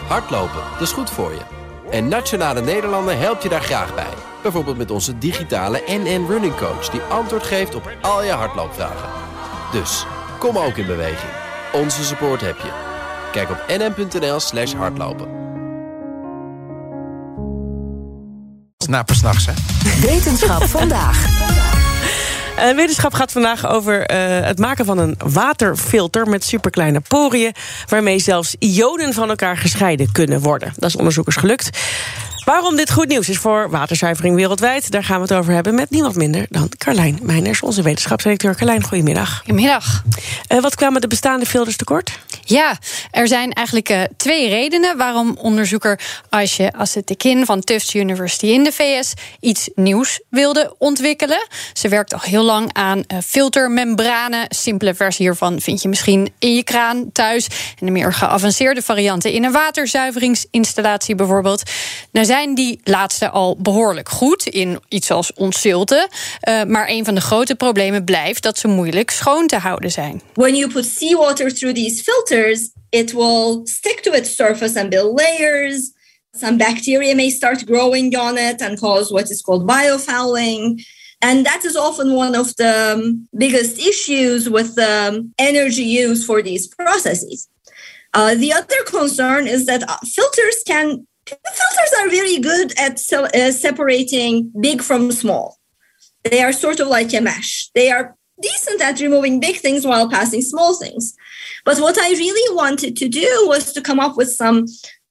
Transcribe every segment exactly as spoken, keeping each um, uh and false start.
Hardlopen, dat is goed voor je. En Nationale Nederlanden helpt je daar graag bij. Bijvoorbeeld met onze digitale N N Running Coach... die antwoord geeft op al je hardloopvragen. Dus, kom ook in beweging. Onze support heb je. Kijk op nn.nl slash hardlopen. Snappen s'nachts, hè? Wetenschap vandaag. Uh, wetenschap gaat vandaag over uh, het maken van een waterfilter met superkleine poriën, waarmee zelfs ionen van elkaar gescheiden kunnen worden. Dat is onderzoekers gelukt. Waarom dit goed nieuws is voor waterzuivering wereldwijd, daar gaan we het over hebben met niemand minder dan Carlijn Meiners, onze wetenschapsredacteur. Carlijn, goedemiddag. Goedemiddag. Uh, wat kwamen de bestaande filters tekort? Ja, er zijn eigenlijk uh, twee redenen waarom onderzoeker Ayse Assetekin van Tufts University in de V S iets nieuws wilde ontwikkelen. Ze werkt al heel lang aan uh, filtermembranen. Simpele versie hiervan vind je misschien in je kraan thuis. En de meer geavanceerde varianten in een waterzuiveringsinstallatie bijvoorbeeld. Nou zijn die laatste al behoorlijk goed in iets als ontzilten. Uh, maar een van de grote problemen blijft dat ze moeilijk schoon te houden zijn. When you put seawater through these filters, it will stick to its surface and build layers. Some bacteria may start growing on it and cause what is called biofouling. And that is often one of the biggest issues with the energy used for these processes. Uh, the other concern is that filters can filters are very good at so, uh, separating big from small. They are sort of like a mesh. They are decent at removing big things while passing small things. But what I really wanted to do was to come up with some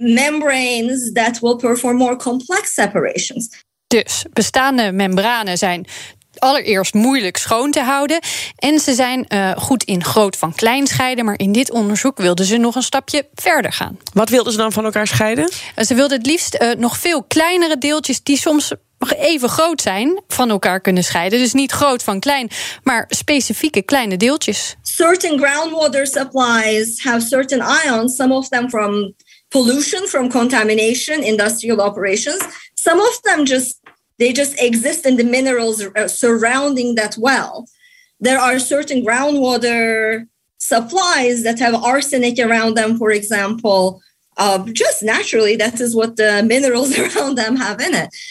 membranes that will perform more complex separations. Dus bestaande membranen zijn allereerst moeilijk schoon te houden. En ze zijn uh, goed in groot van klein scheiden. Maar in dit onderzoek wilden ze nog een stapje verder gaan. Wat wilden ze dan van elkaar scheiden? Uh, ze wilden het liefst uh, nog veel kleinere deeltjes die soms nog even groot zijn, van elkaar kunnen scheiden. Dus niet groot van klein, maar specifieke kleine deeltjes. Certain groundwater supplies have certain ions, some of them from pollution, from contamination, industrial operations. Some of them just They just exist in the minerals surrounding that well. There are certain groundwater supplies that have arsenic around them, for example. Uh, just naturally, that is what the minerals around them have in it.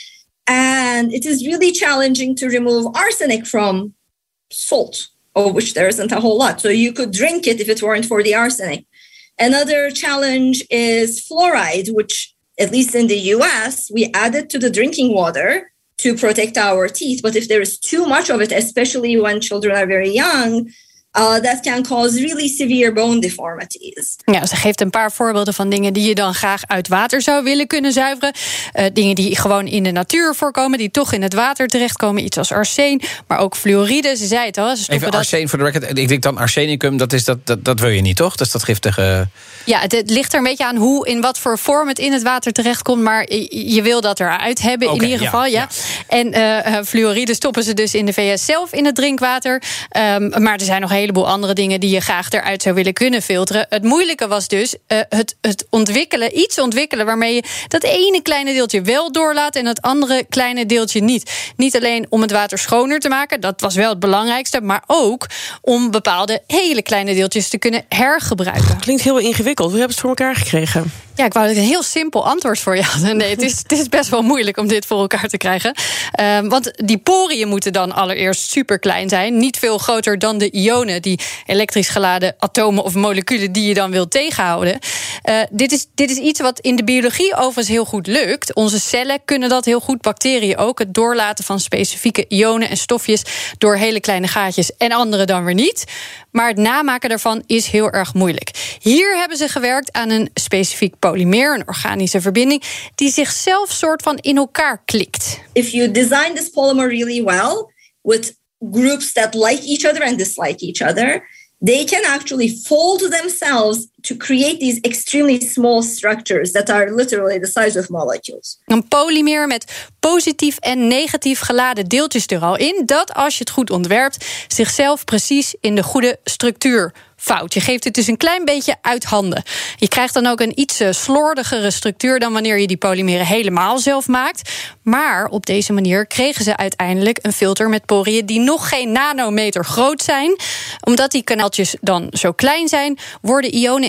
And it is really challenging to remove arsenic from salt, of which there isn't a whole lot. So you could drink it if it weren't for the arsenic. Another challenge is fluoride, which, at least in the U S, we add it to the drinking water to protect our teeth. But if there is too much of it, especially when children are very young, uh, that can cause really severe bone deformities. Ja, ze geeft een paar voorbeelden van dingen die je dan graag uit water zou willen kunnen zuiveren. Uh, dingen die gewoon in de natuur voorkomen, die toch in het water terechtkomen. Iets als arseen, maar ook fluoride. Ze zei het al. Ze Even arseen voor de record. Ik denk dan arsenicum, dat, is dat, dat, dat wil je niet, toch? Dat is dat giftige. Ja, het, het ligt er een beetje aan hoe, in wat voor vorm het in het water terechtkomt. Maar je, je wil dat eruit hebben, okay, in ieder geval. Ja, ja. En uh, fluoride stoppen ze dus in de V S zelf in het drinkwater. Um, maar er zijn nog een heleboel andere dingen die je graag eruit zou willen kunnen filteren. Het moeilijke was dus uh, het, het ontwikkelen, iets ontwikkelen waarmee je dat ene kleine deeltje wel doorlaat en dat andere kleine deeltje niet. Niet alleen om het water schoner te maken, dat was wel het belangrijkste, maar ook om bepaalde hele kleine deeltjes te kunnen hergebruiken. Klinkt heel ingewikkeld. Hoe hebben ze het voor elkaar gekregen? Ja, ik wou dat ik een heel simpel antwoord voor je had. Nee, het is, het is best wel moeilijk om dit voor elkaar te krijgen. Uh, want die poriën moeten dan allereerst superklein zijn. Niet veel groter dan de ionen, die elektrisch geladen atomen of moleculen die je dan wilt tegenhouden. Uh, dit, is, dit is iets wat in de biologie overigens heel goed lukt. Onze cellen kunnen dat heel goed, bacteriën ook. Het doorlaten van specifieke ionen en stofjes door hele kleine gaatjes en andere dan weer niet. Maar het namaken daarvan is heel erg moeilijk. Hier hebben ze gewerkt aan een specifiek polymeer, een organische verbinding, die zichzelf soort van in elkaar klikt. If you design this polymer really well, with groups that like each other and dislike each other, they can actually fold themselves to create these extremely small structures that are literally the size of molecules. Een polymeer met positief en negatief geladen deeltjes er al in, dat als je het goed ontwerpt, zichzelf precies in de goede structuur fout. Je geeft het dus een klein beetje uit handen. Je krijgt dan ook een iets slordigere structuur dan wanneer je die polymeren helemaal zelf maakt. Maar op deze manier kregen ze uiteindelijk een filter met poriën die nog geen nanometer groot zijn. Omdat die kanaaltjes dan zo klein zijn, worden ionen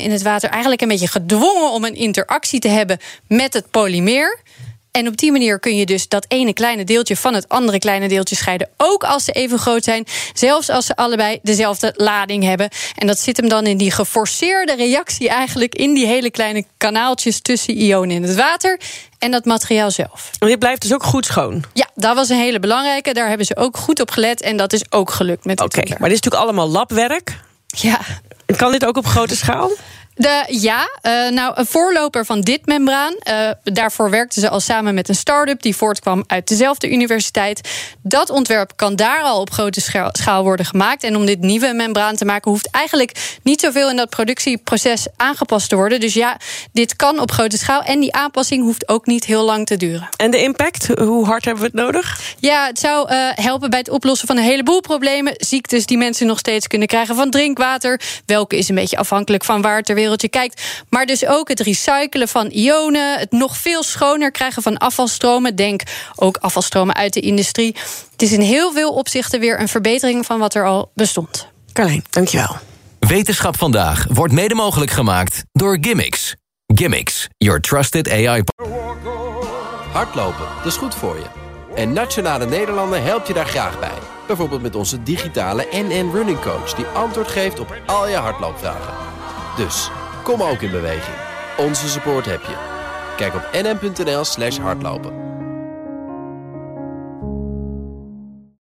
ionen in het water eigenlijk een beetje gedwongen om een interactie te hebben met het polymeer. En op die manier kun je dus dat ene kleine deeltje van het andere kleine deeltje scheiden, ook als ze even groot zijn, zelfs als ze allebei dezelfde lading hebben. En dat zit hem dan in die geforceerde reactie eigenlijk in die hele kleine kanaaltjes tussen ionen in het water en dat materiaal zelf. En dit blijft dus ook goed schoon? Ja, dat was een hele belangrijke. Daar hebben ze ook goed op gelet en dat is ook gelukt met dit Oké, okay, maar dit is natuurlijk allemaal labwerk. Ja. Kan dit ook op grote schaal? De, ja, uh, nou, een voorloper van dit membraan. Uh, daarvoor werkten ze al samen met een start-up die voortkwam uit dezelfde universiteit. Dat ontwerp kan daar al op grote schaal worden gemaakt. En om dit nieuwe membraan te maken hoeft eigenlijk niet zoveel in dat productieproces aangepast te worden. Dus ja, dit kan op grote schaal. En die aanpassing hoeft ook niet heel lang te duren. En de impact? Hoe hard hebben we het nodig? Ja, het zou uh, helpen bij het oplossen van een heleboel problemen. Ziektes die mensen nog steeds kunnen krijgen van drinkwater. Welke is een beetje afhankelijk van waar ter wereld je kijkt. Maar dus ook het recyclen van ionen. Het nog veel schoner krijgen van afvalstromen. Denk ook afvalstromen uit de industrie. Het is in heel veel opzichten weer een verbetering van wat er al bestond. Carlijn, dankjewel. Wetenschap vandaag wordt mede mogelijk gemaakt door Gimmicks. Gimmicks, your trusted A I. Hardlopen, dat is goed voor je. En Nationale Nederlanden helpt je daar graag bij. Bijvoorbeeld met onze digitale N N Running Coach, die antwoord geeft op al je hardloopvragen. Dus, kom ook in beweging. Onze support heb je. Kijk op nn.nl slash hardlopen.